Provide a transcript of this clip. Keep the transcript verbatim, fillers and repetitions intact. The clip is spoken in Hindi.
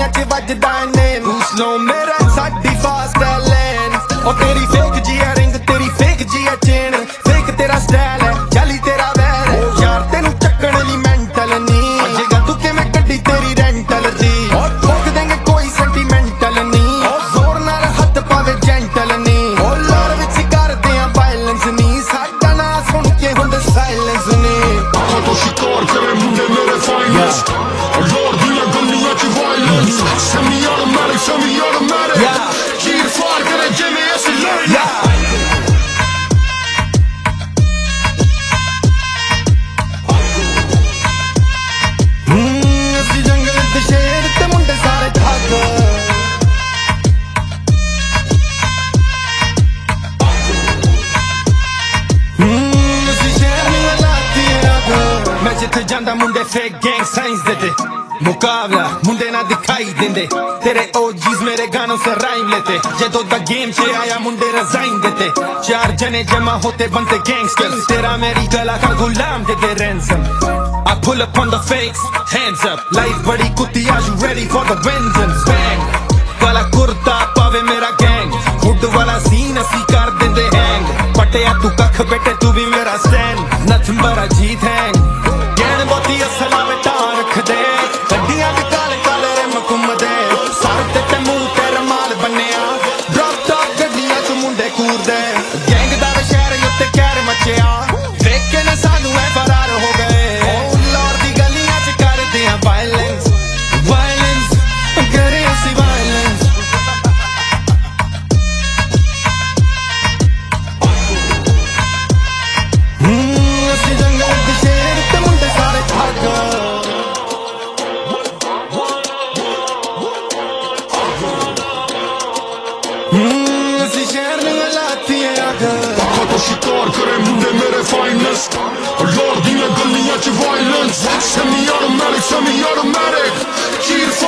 गलियां च वजदा नेम स्लो मेरा साडी फास्ट लेन ओ तेरी फेक जिया रिंग तेरी फेक जिया चेन फेक तेरा स्टाइल है जाली तेरा वैर है यार तेनू चक्कण ली मेंटल नी जगह तू के मैं कड्डी तेरी रेंटल दी और ठोक देंगे कोई सेंटीमेंटल नी और जोर नाल हथ पावे जेंटल नी और लार विच करदे आ वायलेंस नी साडा ना सुन के हुंदे साइलेंस नी तो शिकार करे मुंडे मेरे फाइनेस्ट और दिया गलियां च violence semi automatic semi automatic चीर फार करे जिमें ऐसे लाइन जिथे जांदा मुंडे फेक गैंग साइंस देते मुकाबला मुंडे ना दिखाई देंदे तेरे ओजीज मेरे गानों से राइम लेते जदों दा गेम से आया मुंडे रिजाइन देते चार जने जमा होते बनते गैंगस्टर्स तेरा मेरी गला का गुलाम दे दे ransom I pull up on the fakes hands up life बड़ी कुत्ती are you ready for the vengeance bang काला कुर्ता पावे मेरा गैंग हुड वाला सीन असी कर देंदे हैंग पटिया तू कख बेटे तू भी मेरा स्टैंड nothing but a जीत हैंग गैन बोती असला बेटा रख दे गड्डियां के काले काले रे मकुम दे सार ते ते मुंह तेरा माल बन्निया ड्रॉप टॉप गड्डियां तू मुंडे कूर दे गैंग दा शहर उत्ते कैर मचिया देख के न सानू ऐ फरार हो गए ओ लॉर्ड दी गलियां च कर दिया वायलेंस वायलेंस करे ऐसी वायलेंस तो शिकार करे मुंडे मेरे फाइनेस्ट और दिया गलियां च violence semi automatic semi automatic चीर